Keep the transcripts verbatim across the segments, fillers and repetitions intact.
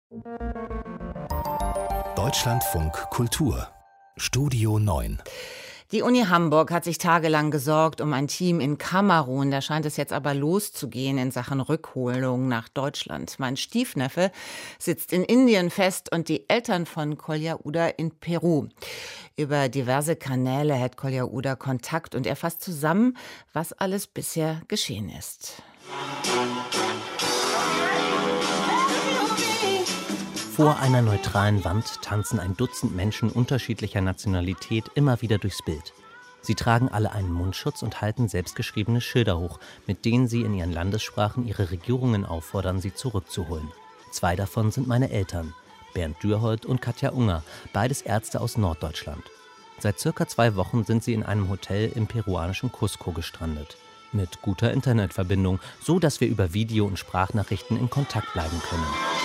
Deutschlandfunk Kultur Studio neun. Die Uni Hamburg hat sich tagelang gesorgt um ein Team in Kamerun. Da scheint es jetzt aber loszugehen in Sachen Rückholung nach Deutschland. Mein Stiefneffe sitzt in Indien fest und die Eltern von Kolja Uda in Peru. Über diverse Kanäle hält Kolja Uda Kontakt und er fasst zusammen, was alles bisher geschehen ist. Vor einer neutralen Wand tanzen ein Dutzend Menschen unterschiedlicher Nationalität immer wieder durchs Bild. Sie tragen alle einen Mundschutz und halten selbstgeschriebene Schilder hoch, mit denen sie in ihren Landessprachen ihre Regierungen auffordern, sie zurückzuholen. Zwei davon sind meine Eltern, Bernd Dürholt und Katja Unger, beides Ärzte aus Norddeutschland. Seit circa zwei Wochen sind sie in einem Hotel im peruanischen Cusco gestrandet. Mit guter Internetverbindung, so dass wir über Video- und Sprachnachrichten in Kontakt bleiben können.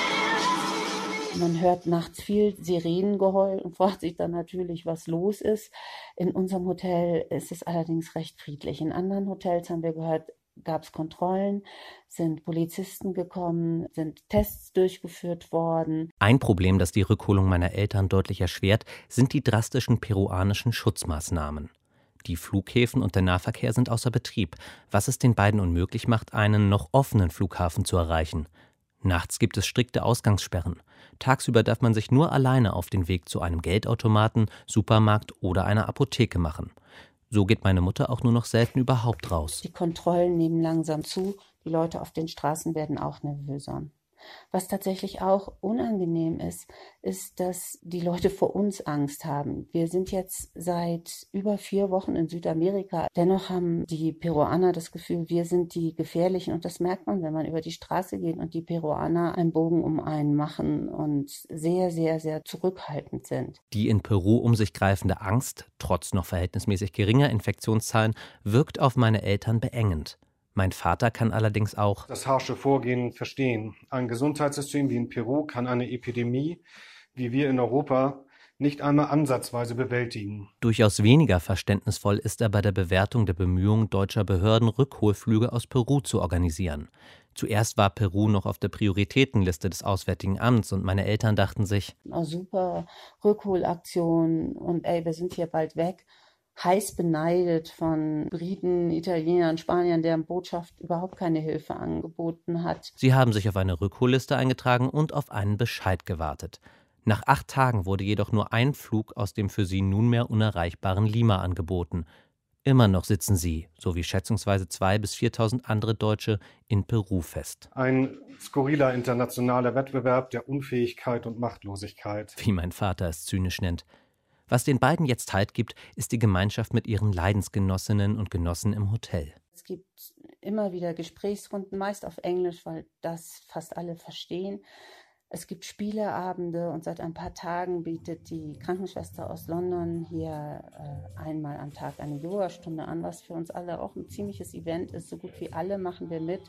Man hört nachts viel Sirenengeheul und fragt sich dann natürlich, was los ist. In unserem Hotel ist es allerdings recht friedlich. In anderen Hotels, haben wir gehört, gab es Kontrollen, sind Polizisten gekommen, sind Tests durchgeführt worden. Ein Problem, das die Rückholung meiner Eltern deutlich erschwert, sind die drastischen peruanischen Schutzmaßnahmen. Die Flughäfen und der Nahverkehr sind außer Betrieb, was es den beiden unmöglich macht, einen noch offenen Flughafen zu erreichen. Nachts gibt es strikte Ausgangssperren. Tagsüber darf man sich nur alleine auf den Weg zu einem Geldautomaten, Supermarkt oder einer Apotheke machen. So geht meine Mutter auch nur noch selten überhaupt raus. Die Kontrollen nehmen langsam zu, die Leute auf den Straßen werden auch nervöser. Was tatsächlich auch unangenehm ist, ist, dass die Leute vor uns Angst haben. Wir sind jetzt seit über vier Wochen in Südamerika. Dennoch haben die Peruaner das Gefühl, wir sind die Gefährlichen. Und das merkt man, wenn man über die Straße geht und die Peruaner einen Bogen um einen machen und sehr, sehr, sehr zurückhaltend sind. Die in Peru um sich greifende Angst, trotz noch verhältnismäßig geringer Infektionszahlen, wirkt auf meine Eltern beengend. Mein Vater kann allerdings auch das harsche Vorgehen verstehen. Ein Gesundheitssystem wie in Peru kann eine Epidemie, wie wir in Europa, nicht einmal ansatzweise bewältigen. Durchaus weniger verständnisvoll ist er bei der Bewertung der Bemühungen deutscher Behörden, Rückholflüge aus Peru zu organisieren. Zuerst war Peru noch auf der Prioritätenliste des Auswärtigen Amts und meine Eltern dachten sich, oh, super, Rückholaktion und ey, wir sind hier bald weg. Heiß beneidet von Briten, Italienern, Spaniern, deren Botschaft überhaupt keine Hilfe angeboten hat. Sie haben sich auf eine Rückholliste eingetragen und auf einen Bescheid gewartet. Nach acht Tagen wurde jedoch nur ein Flug aus dem für sie nunmehr unerreichbaren Lima angeboten. Immer noch sitzen sie, sowie schätzungsweise zweitausend bis viertausend andere Deutsche, in Peru fest. Ein skurriler internationaler Wettbewerb der Unfähigkeit und Machtlosigkeit. Wie mein Vater es zynisch nennt. Was den beiden jetzt Halt gibt, ist die Gemeinschaft mit ihren Leidensgenossinnen und Genossen im Hotel. Es gibt immer wieder Gesprächsrunden, meist auf Englisch, weil das fast alle verstehen. Es gibt Spieleabende und seit ein paar Tagen bietet die Krankenschwester aus London hier äh, einmal am Tag eine Yogastunde an, was für uns alle auch ein ziemliches Event ist. So gut wie alle machen wir mit.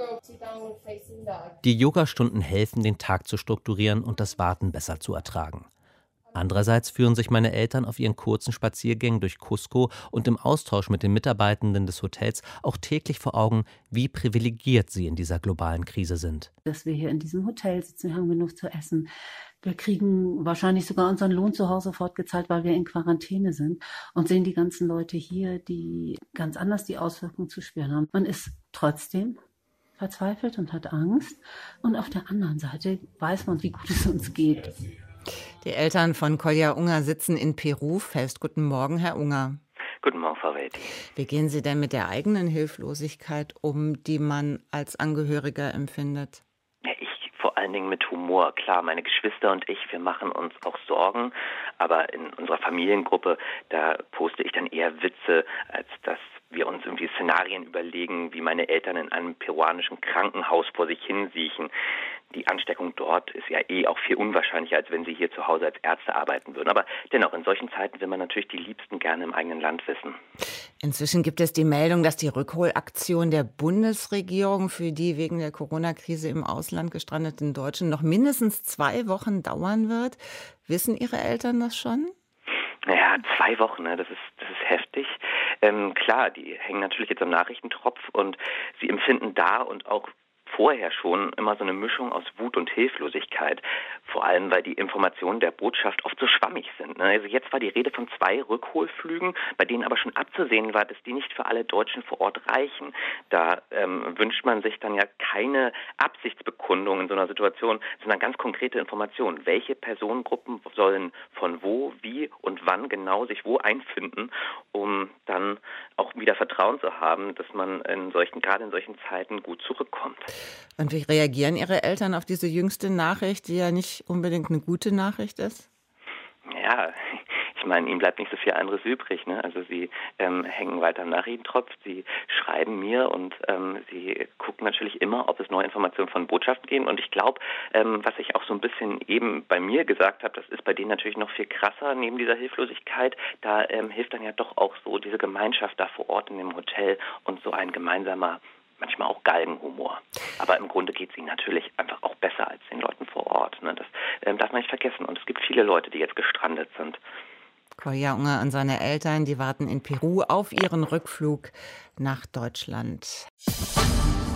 Die Yogastunden helfen, den Tag zu strukturieren und das Warten besser zu ertragen. Andererseits führen sich meine Eltern auf ihren kurzen Spaziergängen durch Cusco und im Austausch mit den Mitarbeitenden des Hotels auch täglich vor Augen, wie privilegiert sie in dieser globalen Krise sind. Dass wir hier in diesem Hotel sitzen, wir haben genug zu essen. Wir kriegen wahrscheinlich sogar unseren Lohn zu Hause fortgezahlt, weil wir in Quarantäne sind und sehen die ganzen Leute hier, die ganz anders die Auswirkungen zu spüren haben. Man ist trotzdem verzweifelt und hat Angst und auf der anderen Seite weiß man, wie gut es uns geht. Die Eltern von Kolja Unger sitzen in Peru fest. Guten Morgen, Herr Unger. Guten Morgen, Frau Welti. Wie gehen Sie denn mit der eigenen Hilflosigkeit um, die man als Angehöriger empfindet? Ja, ich vor allen Dingen mit Humor. Klar, meine Geschwister und ich, wir machen uns auch Sorgen, aber in unserer Familiengruppe, da poste ich dann eher Witze, als dass wir uns irgendwie Szenarien überlegen, wie meine Eltern in einem peruanischen Krankenhaus vor sich hin siechen. Die Ansteckung dort ist ja eh auch viel unwahrscheinlicher, als wenn sie hier zu Hause als Ärzte arbeiten würden. Aber dennoch, in solchen Zeiten will man natürlich die Liebsten gerne im eigenen Land wissen. Inzwischen gibt es die Meldung, dass die Rückholaktion der Bundesregierung für die wegen der Corona-Krise im Ausland gestrandeten Deutschen noch mindestens zwei Wochen dauern wird. Wissen Ihre Eltern das schon? Naja, zwei Wochen, ne? das ist das ist heftig. Ähm, klar, die hängen natürlich jetzt am Nachrichtentropf und sie empfinden da und auch vorher schon immer so eine Mischung aus Wut und Hilflosigkeit. Vor allem, weil die Informationen der Botschaft oft so schwammig sind. Also jetzt war die Rede von zwei Rückholflügen, bei denen aber schon abzusehen war, dass die nicht für alle Deutschen vor Ort reichen. Da ähm, wünscht man sich dann ja keine Absichtsbekundung in so einer Situation, sondern ganz konkrete Informationen. Welche Personengruppen sollen von wo, wie und wann genau sich wo einfinden, um dann auch wieder Vertrauen zu haben, dass man in solchen, gerade in solchen Zeiten gut zurückkommt. Und wie reagieren Ihre Eltern auf diese jüngste Nachricht, die ja nicht unbedingt eine gute Nachricht ist? Ja, ich meine, ihnen bleibt nicht so viel anderes übrig. Ne? Also sie ähm, hängen weiter am Nachrichtentropf, sie schreiben mir und ähm, sie gucken natürlich immer, ob es neue Informationen von Botschaften geben. Und ich glaube, ähm, was ich auch so ein bisschen eben bei mir gesagt habe, das ist bei denen natürlich noch viel krasser neben dieser Hilflosigkeit. Da ähm, hilft dann ja doch auch so diese Gemeinschaft da vor Ort in dem Hotel und so ein gemeinsamer, manchmal auch Galgenhumor. Aber im Grunde geht es ihnen natürlich einfach auch besser als den Leuten vor Ort. Ne? Das ähm, darf man nicht vergessen. Und es gibt viele Leute, die jetzt gestrandet sind. Kolja Unger und seine Eltern, die warten in Peru auf ihren Rückflug nach Deutschland.